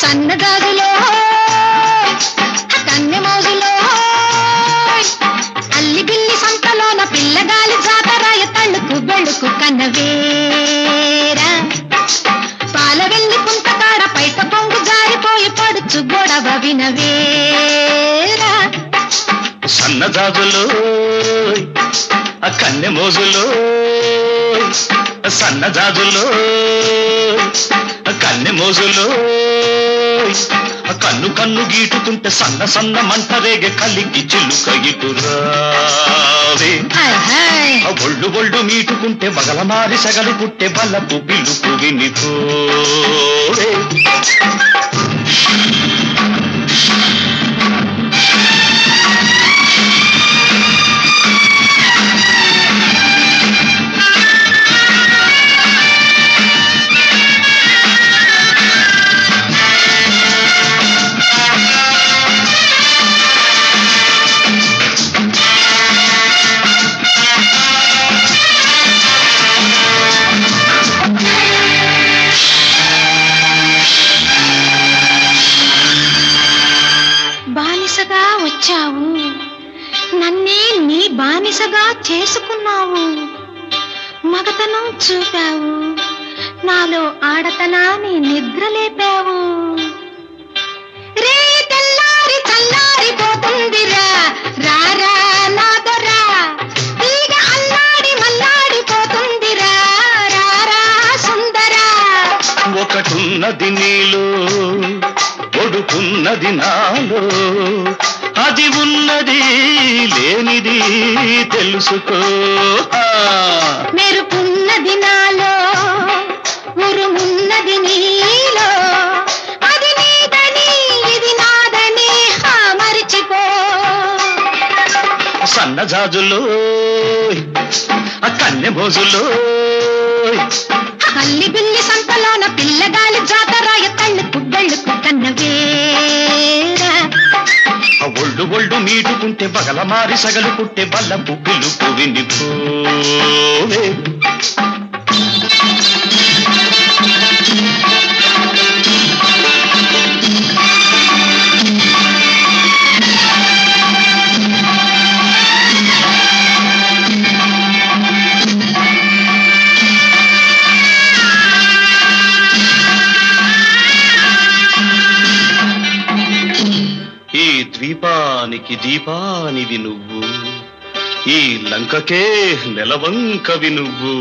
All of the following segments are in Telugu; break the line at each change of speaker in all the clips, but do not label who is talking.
సన్నగాజులో కన్నె మోజులో అల్లి బిల్లి సంతలోన పిల్లగాలి జాతరాయ తళ్ళుకు బెళ్ళుకు కన్నవేరా పాల వెళ్ళి పుంతకాడ పైట పొంగు జారిపోయి పడుచు గొడవ వినవేరా
సన్నజాజులో కన్నె మోజులో సన్నజాజులో కన్నె మోజులో కన్ను కన్ను గీటుతుంటే సన్న సన్న మంట రేగే కలికి చిలుక ఇటురావే ఒళ్ళు ఒళ్ళు మీటుకుంటే బగల మారి సగలు పుట్టే బల్లపు పిలుపు వినిపోవే
బానిసగా వచ్చావు నన్నే నీ బానిసగా చేసుకున్నావు మగతనం చూపావు నాలో ఆడతనాన్ని నిద్రలేపావు రే తెల్లారి చల్లారిపోతుందిరా రారా నాదరా తీగ అల్లాడి మల్లాడిపోతుందిరా రారా సుందరా
ఒకటున్నది నీలో ఒడుకున్నది నాలో అది ఉన్నది లేనిది తెలుసుకో
మెరుపున్నది నాలో ఉరుమున్నది నీలో అది నీదని ఇది నాదని మరిచిపో
సన్నజాజులో కన్నె మోజులో
అల్లి బిల్లి సంతలోన పిల్లగాలి జాతరాయ తళ్ళుకు బెళ్ళుకు కన్నవేరా
ఒళ్ళు ఒళ్ళు మీటుకుంటే బగల మారి సగలు పుట్టే బల్లపు పిలుపు వినిపోవే ఈ ద్వీపానికి దీపానివి నువ్వు ఈ లంకకే నెలవంకవి నువ్వు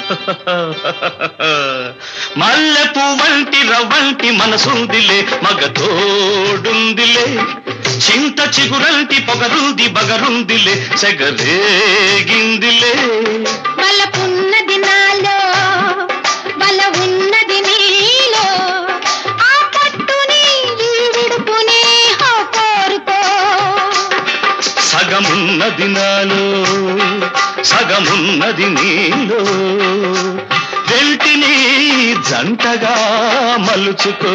మల్లెపూ వంటి రవ్వంటి మనసుందిలే మగతోడుందిలే చింత చిగురంటి పొగరుంది బగరుందిలే సెగరేగిందిలే
బలపున్నది నాలో బల ఉన్నది నీలో ఆ పట్టుని విడుపుని కోరుకో
సగమున్నది నాలో సగమున్నది నీలో వెంటిని జంటగా మలుచుకో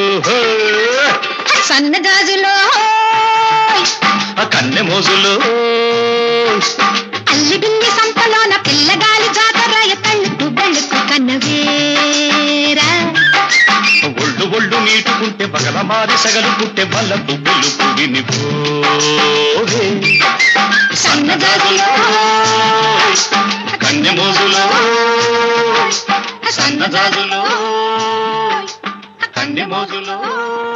సన్నగాజులో
కన్నె మోజులో
అల్లి బిల్లి సంతలోన పిల్లగాలి జాతరాయ తళ్ళుకు బెళ్ళుకు కన్నవేరా
ఒళ్ళు ఒళ్ళు నీటుకుంటే బగల మారి సగలు పుట్టే బల్లపు పిలుపు వినిపోవే
సన్నగాజులో
కన్నె మోజులో సన్నజాజులో కన్నె మోజులో